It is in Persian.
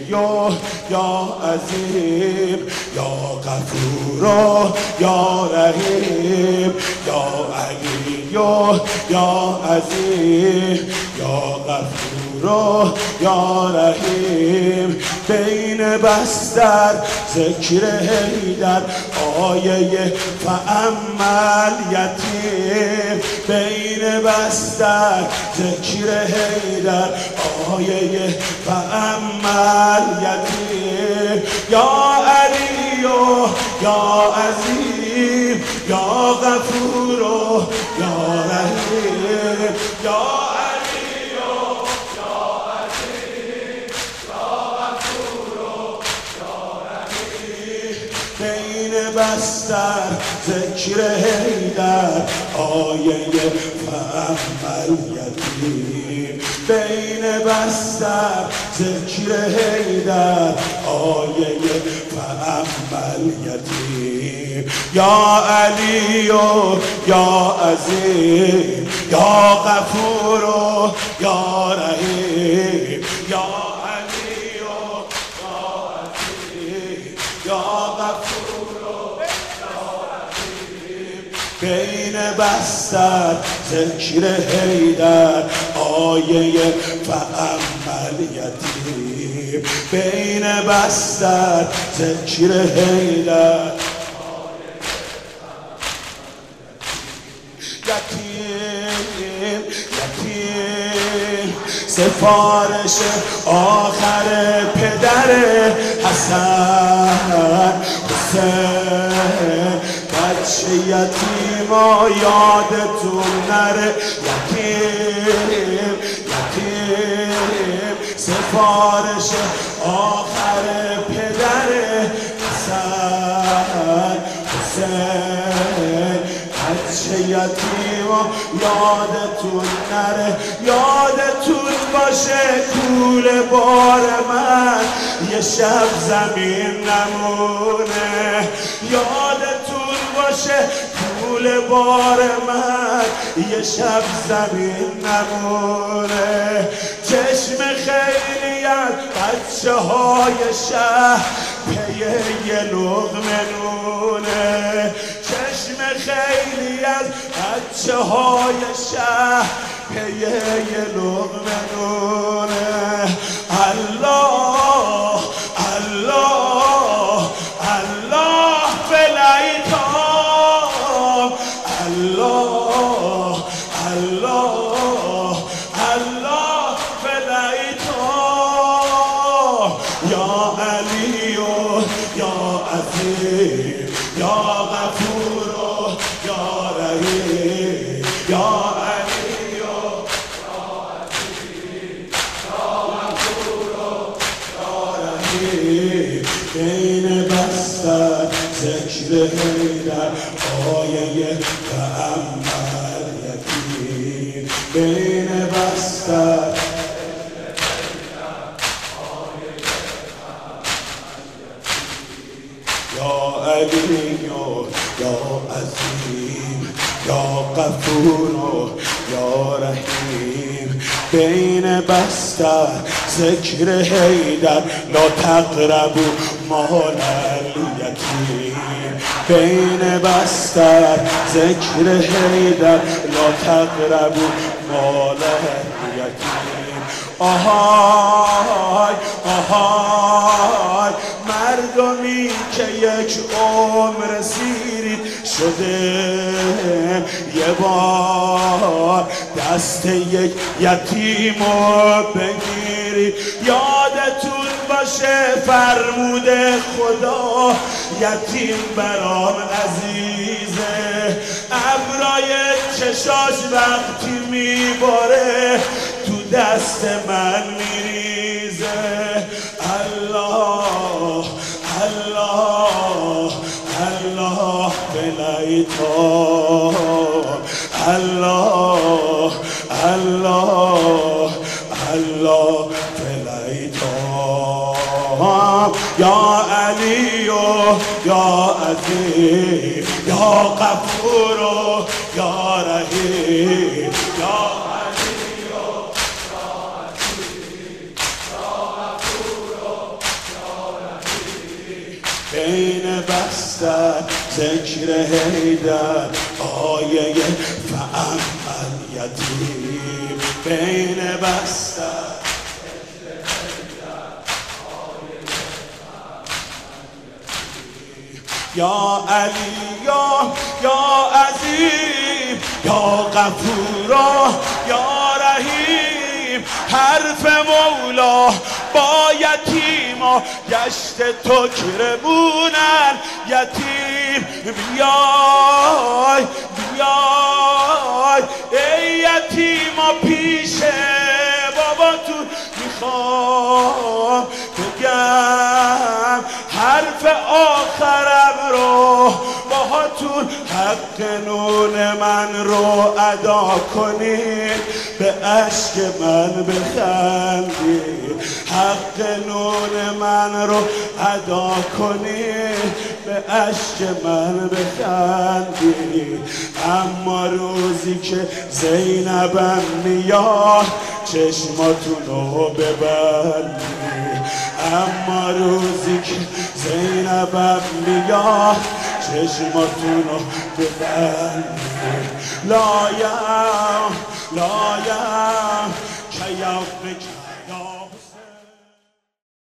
یا عظیم یا غفور یا رحیم یا علی یا عظیم یا غفور یا رحیم بین بستر ذکر حیدر آیه فاما الیتیم بین بستر ذکر حیدر آیه فاما الیتیم یا علی یا عظیم یا غفور یا رحیم یا بستر ذکر حیدر آیه فاما الیتیم بین بستر ذکر حیدر آیه فاما الیتیم یا علی یا عظیم یا غفور یا رحیم یا علی یا عظیم یا غفور بین بستر ذکر حیدر آیه فاما الیتیم بین بستر ذکر حیدر یتیم سفارش آخر پدر حسن حسین بچه یتیما یادتون نره یتیم سفارش آخر پدر حسن حسین بچه یتیما یادتون نره یادتون باشه کول بار من یه شب زمین نمونه یادتون باشه کول بار من یه شب زمین نمونه چشم خیلی از بچه های شهر پی یه لقمه نونه چشم خیلی از بچه های شهر پی یه لقمه نونه الله الله الله فلیتام الله الله الله فلیتام یا علی یا عظیم یا غفور یا رحیم یا بین بستر ذکر حیدر آیه فاما الیتیم بین بستر یا علی یا عظیم یا غفور یا رحیم بین بستر ذکر حیدر لا تقربوا مال الیتیم بین بستر ذکر حیدر لا تقربوا مال الیتیم آهای آهای مردمی که یک عمر سیرید شده یه بار دست یک یتیمو بگیرید یادتون باشه فرموده خدا یتیم برام عزیزه ابرای چشاش وقتی میباره تو دست من میریزه الله الله الله بلیتام الله الله الله بلیتام یا علی یا عظیم یا غفور یا رحیم یا بستر ذکر حیدر آیه فاما الیتیم بین بستر یا علی یا عظیم یا غفورا یا رحیم حرف مولا با یتیما گشت تو کرمونن یتیم بیای بیای ای یتیما پیش باباتون میخوام بگم حرف آخرم رو باهاتون حق نون من رو ادا کنید به اشک من بخندید حق نون من رو ادا کنید به اشک من بخندید اما روزی که زینبم میاد چشماتون رو ببندید اما روزی که زینبم میاد چشماتون رو ببندید لایم که یومک